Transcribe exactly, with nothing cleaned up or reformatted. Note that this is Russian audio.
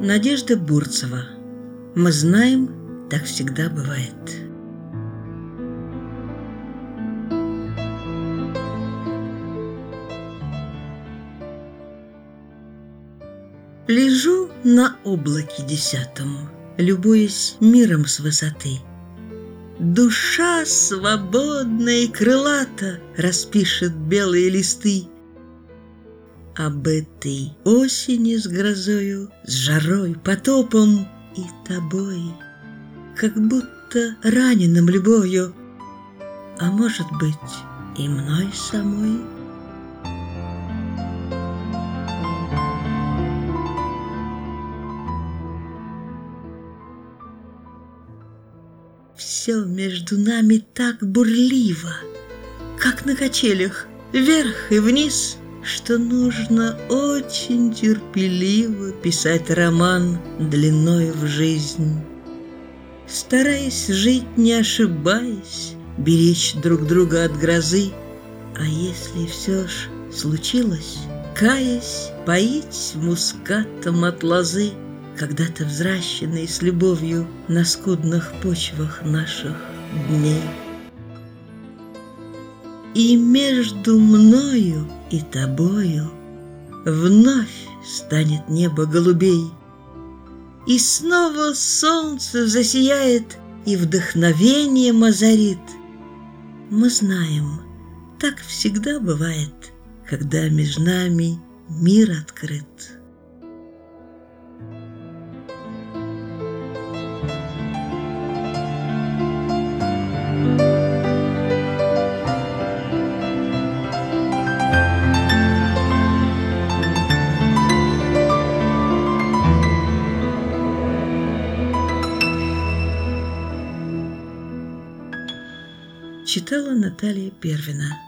Надежда Бурцева. Мы знаем, так всегда бывает. Лежу на облаке десятом, любуясь миром с высоты. Душа свободная и крылата распишет белые листы об этой осени с грозою, с жарой, потопом и тобой, как будто раненым любовью, а может быть и мной самой. Все между нами так бурливо, как на качелях, вверх и вниз, что нужно очень терпеливо писать роман длиной в жизнь, стараясь жить, не ошибаясь, беречь друг друга от грозы, а если все ж случилось, каясь, поить мускатом от лозы, когда-то взращенные с любовью на скудных почвах наших дней. И между мною и тобою вновь станет небо голубей, и снова солнце засияет и вдохновением озарит. Мы знаем, так всегда бывает, когда между нами мир открыт. Читала Наталья Первина.